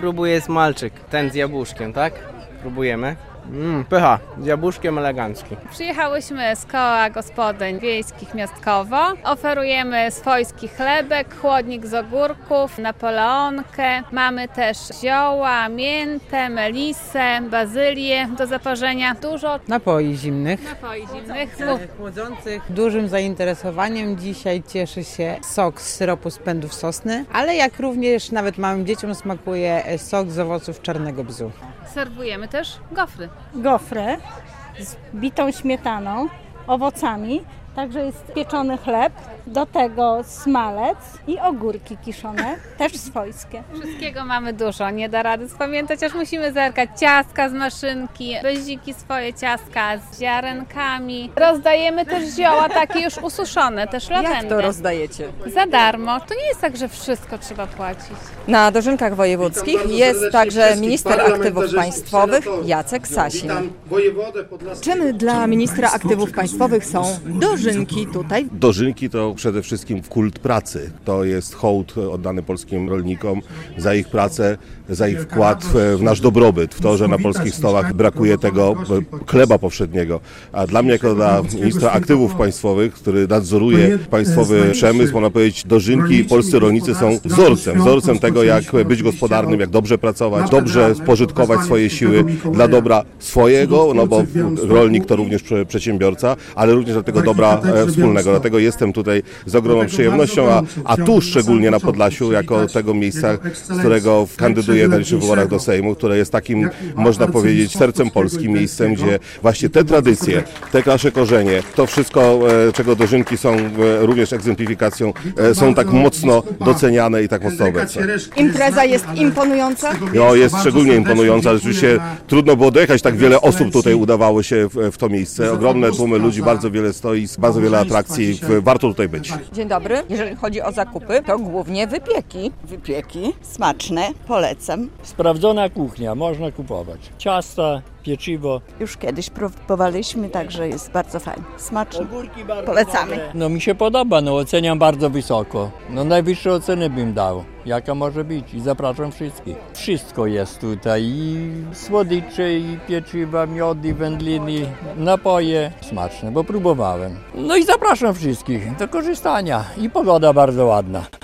Próbuję smalczyk, ten z jabłuszkiem, tak? Próbujemy. Pycha, z jabłuszkiem elegancki. Przyjechałyśmy z koła gospodyń wiejskich Miastkowo. Oferujemy swojski chlebek, chłodnik z ogórków, napoleonkę. Mamy też zioła, miętę, melisę, bazylię do zaparzenia. Dużo Napoi zimnych. Chłodzących. Dużym zainteresowaniem dzisiaj cieszy się sok z syropu z pędów sosny, ale jak również nawet małym dzieciom smakuje sok z owoców czarnego bzu. Serwujemy też gofry. Gofry z bitą śmietaną, owocami, także jest pieczony chleb, do tego smalec i ogórki kiszone, też swojskie. Wszystkiego mamy dużo, nie da rady spamiętać, aż musimy zerkać. Ciastka z maszynki, beziki swoje ciastka z ziarenkami. Rozdajemy też zioła takie już ususzone, też lawendę. Jak to rozdajecie? Za darmo. To nie jest tak, że wszystko trzeba płacić. Na dożynkach wojewódzkich jest także minister aktywów państwowych Jacek Sasin. Czym dla ministra aktywów państwowych są dożynki tutaj? Dożynki to przede wszystkim kult pracy. To jest hołd oddany polskim rolnikom za ich pracę, za ich wkład w nasz dobrobyt, w to, że na polskich stołach brakuje tego chleba powszedniego. A dla mnie, jako dla ministra aktywów państwowych, który nadzoruje państwowy przemysł, można powiedzieć, dożynki i polscy rolnicy są wzorcem tego, jak być gospodarnym, jak dobrze pracować, dobrze spożytkować swoje siły dla dobra swojego, no bo rolnik to również przedsiębiorca, ale również dla tego dobra wspólnego. Dlatego jestem tutaj z ogromną przyjemnością, a tu szczególnie na Podlasiu, jako tego miejsca, z którego kandyduję na najbliższych wyborach do Sejmu, które jest takim, można powiedzieć, sercem Polski, miejscem, gdzie właśnie te tradycje, te nasze korzenie, to wszystko, czego dożynki są również egzemplifikacją, są tak mocno doceniane i tak mocno obecne. Impreza jest imponująca? No, jest szczególnie imponująca. Rzeczywiście trudno było dojechać, tak wiele osób tutaj udawało się w to miejsce. Ogromne tłumy ludzi, bardzo wiele stoisk, bardzo wiele atrakcji. Warto tutaj być. Dzień dobry. Jeżeli chodzi o zakupy, to głównie wypieki. Wypieki smaczne, polecam. Sprawdzona kuchnia, można kupować. Ciasta, pieczywo. Już kiedyś próbowaliśmy, także jest bardzo fajnie. Smaczne. Polecamy. No mi się podoba, oceniam bardzo wysoko. Najwyższe oceny bym dał. Jaka może być? I zapraszam wszystkich. Wszystko jest tutaj. I słodycze, i pieczywa, miody, wędliny, napoje. Smaczne, bo próbowałem. No i zapraszam wszystkich do korzystania. I pogoda bardzo ładna.